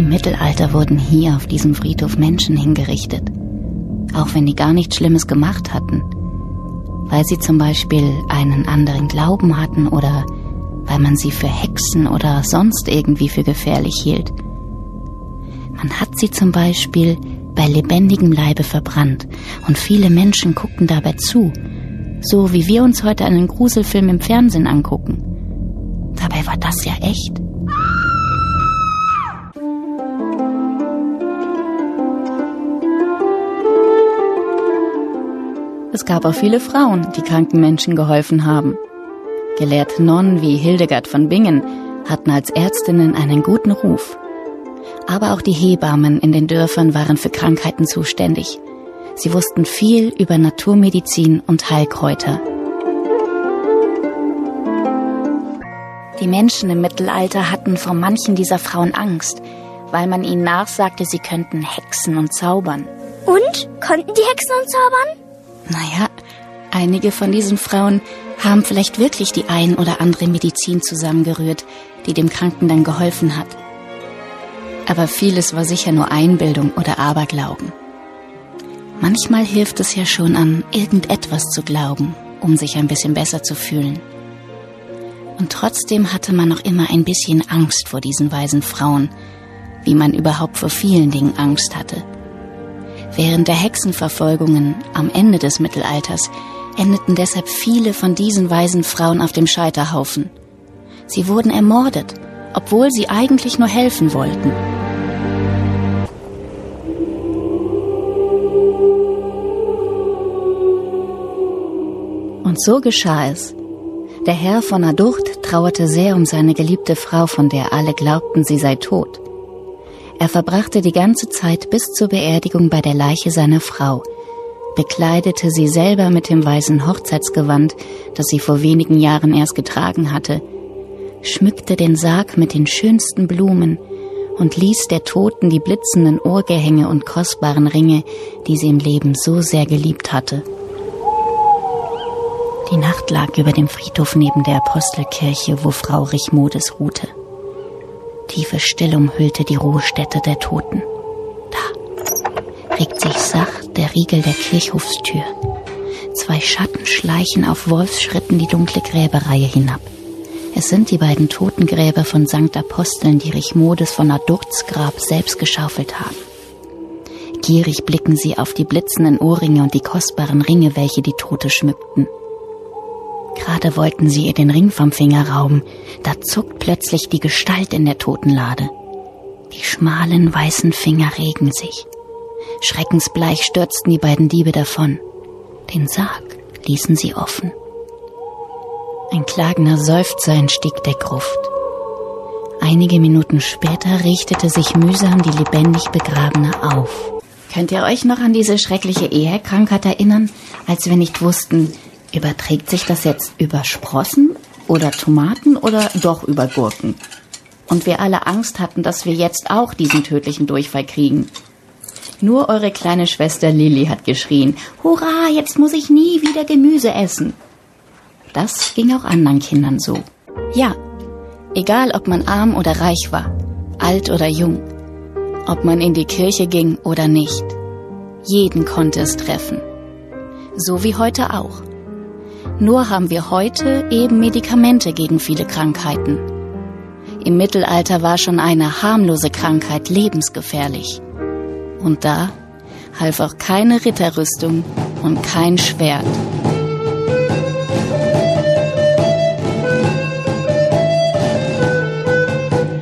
Mittelalter wurden hier auf diesem Friedhof Menschen hingerichtet, auch wenn die gar nichts Schlimmes gemacht hatten, weil sie zum Beispiel einen anderen Glauben hatten oder weil man sie für Hexen oder sonst irgendwie für gefährlich hielt. Man hat sie zum Beispiel bei lebendigem Leibe verbrannt und viele Menschen guckten dabei zu, so wie wir uns heute einen Gruselfilm im Fernsehen angucken. Dabei war das ja echt. Es gab auch viele Frauen, die kranken Menschen geholfen haben. Gelehrte Nonnen wie Hildegard von Bingen hatten als Ärztinnen einen guten Ruf. Aber auch die Hebammen in den Dörfern waren für Krankheiten zuständig. Sie wussten viel über Naturmedizin und Heilkräuter. Die Menschen im Mittelalter hatten vor manchen dieser Frauen Angst, weil man ihnen nachsagte, sie könnten hexen und zaubern. Und? Konnten die Hexen und zaubern? Naja, einige von diesen Frauen haben vielleicht wirklich die ein oder andere Medizin zusammengerührt, die dem Kranken dann geholfen hat. Aber vieles war sicher nur Einbildung oder Aberglauben. Manchmal hilft es ja schon, an irgendetwas zu glauben, um sich ein bisschen besser zu fühlen. Und trotzdem hatte man noch immer ein bisschen Angst vor diesen weisen Frauen, wie man überhaupt vor vielen Dingen Angst hatte. Während der Hexenverfolgungen am Ende des Mittelalters endeten deshalb viele von diesen weisen Frauen auf dem Scheiterhaufen. Sie wurden ermordet, obwohl sie eigentlich nur helfen wollten. Und so geschah es. Der Herr von Adurt trauerte sehr um seine geliebte Frau, von der alle glaubten, sie sei tot. Er verbrachte die ganze Zeit bis zur Beerdigung bei der Leiche seiner Frau, bekleidete sie selber mit dem weißen Hochzeitsgewand, das sie vor wenigen Jahren erst getragen hatte, schmückte den Sarg mit den schönsten Blumen und ließ der Toten die blitzenden Ohrgehänge und kostbaren Ringe, die sie im Leben so sehr geliebt hatte. Die Nacht lag über dem Friedhof neben der Apostelkirche, wo Frau Richmodes ruhte. Tiefe Stille umhüllte die Ruhestätte der Toten. Da regt sich sacht der Riegel der Kirchhofstür. 2 Schatten schleichen auf Wolfsschritten die dunkle Gräberreihe hinab. Es sind die beiden Totengräber von St. Aposteln, die Richmodes von Adurts Grab selbst geschaufelt haben. Gierig blicken sie auf die blitzenden Ohrringe und die kostbaren Ringe, welche die Tote schmückten. Gerade wollten sie ihr den Ring vom Finger rauben, da zuckt plötzlich die Gestalt in der Totenlade. Die schmalen, weißen Finger regen sich. Schreckensbleich stürzten die beiden Diebe davon. Den Sarg ließen sie offen. Ein klagender Seufzer entstieg der Gruft. Einige Minuten später richtete sich mühsam die lebendig Begrabene auf. Könnt ihr euch noch an diese schreckliche Ehekrankheit erinnern, als wir nicht wussten, überträgt sich das jetzt über Sprossen oder Tomaten oder doch über Gurken? Und wir alle Angst hatten, dass wir jetzt auch diesen tödlichen Durchfall kriegen. Nur eure kleine Schwester Lilly hat geschrien, Hurra, jetzt muss ich nie wieder Gemüse essen. Das ging auch anderen Kindern so. Ja, egal ob man arm oder reich war, alt oder jung, ob man in die Kirche ging oder nicht. Jeden konnte es treffen. So wie heute auch. Nur haben wir heute eben Medikamente gegen viele Krankheiten. Im Mittelalter war schon eine harmlose Krankheit lebensgefährlich. Und da half auch keine Ritterrüstung und kein Schwert.